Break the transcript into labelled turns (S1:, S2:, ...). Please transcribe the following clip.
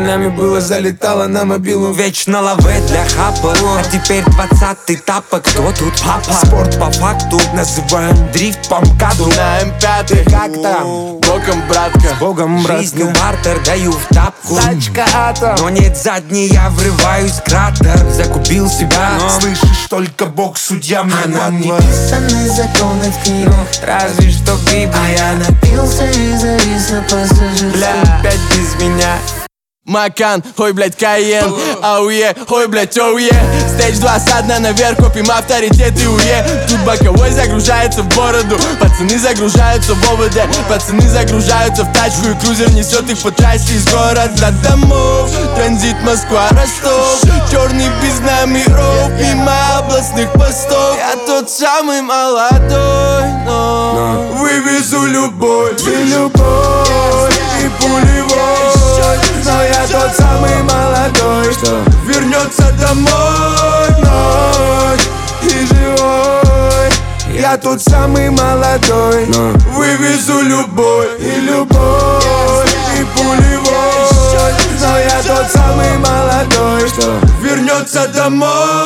S1: нами было, залетало на мобилу.
S2: Вечно лаве для хапа, а теперь 20-й тапок. Кто тут папа? Спорт по факту называем дрифт по МКАДу.
S1: На М5, как там? Богом, братка.
S2: Богом, жизнью бартер даю в тапку.
S1: Тачка атом.
S2: Но нет задней, я врываюсь в кратер. Загубил себя, но
S1: слышишь, только Бог судья мне.
S3: Нам не писаны законы в книгах,
S2: разве что
S3: а
S2: Библия.
S3: я напился и завис на пассажирском.
S2: Бля, опять без меня.
S1: Макан, ой, блядь, Кайен, ауе, ой, блядь, оуе. Стейдж 2 со дна наверх, копим авторитет и уе. Тут боковой загружается в бороду, пацаны загружаются в ОВД. Пацаны загружаются в тачку и крузер несет их по трассе из города домов. Транзит Москва, Ростов, черный без номеров, мимо областных постов. Я тот самый молодой, но вывезу любовь и любовь, и пулевой. Но я тот самый молодой, что вернется домой ночь и живой. Я тот самый молодой, но вывезу любовь и любовь, и пулевой. Но я тот самый молодой, что вернется домой.